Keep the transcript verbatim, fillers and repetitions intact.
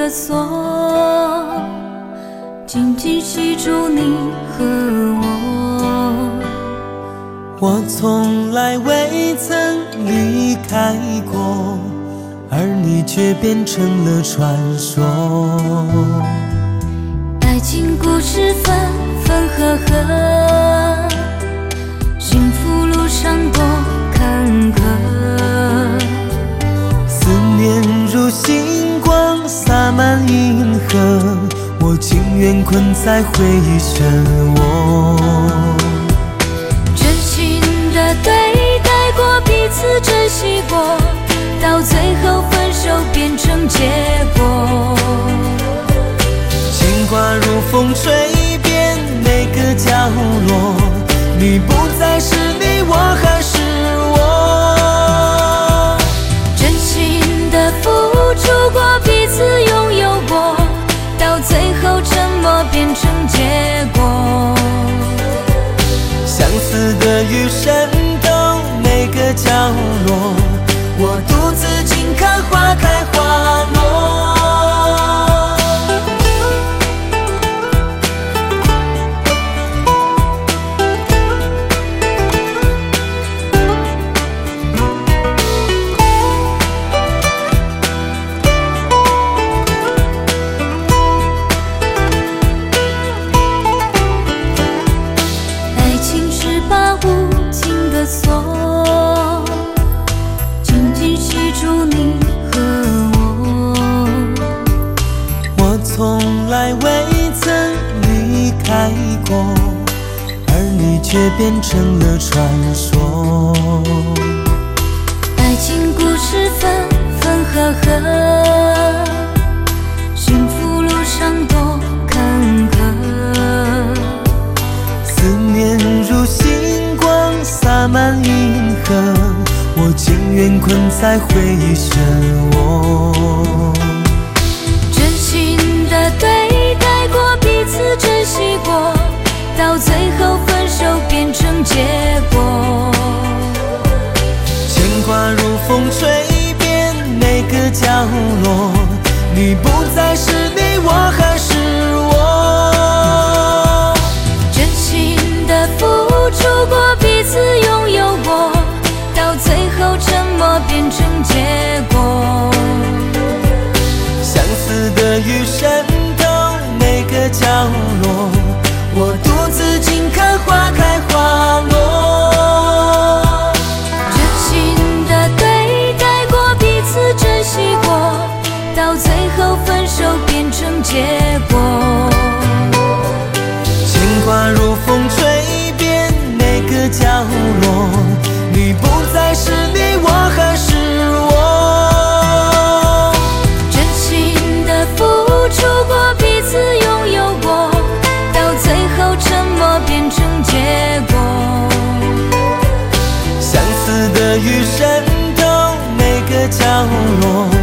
的锁，紧紧系住你和我。 我从来未曾离开过，而你却变成了传说。 爱情故事分分合合，幸福路上多坎坷。 思念如星光洒满银河，我情愿困在回忆漩涡。 真心的对待过，彼此珍惜过，到最后分手变成结果。 牵挂如风吹遍每个角落，你不再是你，我还是我。 真心的付出过，彼此拥有过，到最后沉默变成结果。 相思的雨渗透每个角落，我独自静看花开花落。 爱情是把无情的锁，紧紧系住你和我。 我从来未曾离开过，而你却变成了传说。 爱情故事分分合合，幸福路上多坎坷。 思念如星光洒满银河，我情愿困在回忆漩涡。 真心的对待过，彼此珍惜过，到最后分手变成结果。 牵挂如风吹遍每个角落，你不再是你，我还是我。 真心的付出过，彼此拥有过，到最后沉默变成结果。 相思的雨渗透每个角落，我独自静看花开花落。 真心的对待过，彼此珍惜过，到最后分手变成结果。 牵挂如风吹遍每个角落，你不再是你，我还是我。 真心的付出过，彼此拥有过，到最后沉默变成结果。 相思的雨渗透每个角落，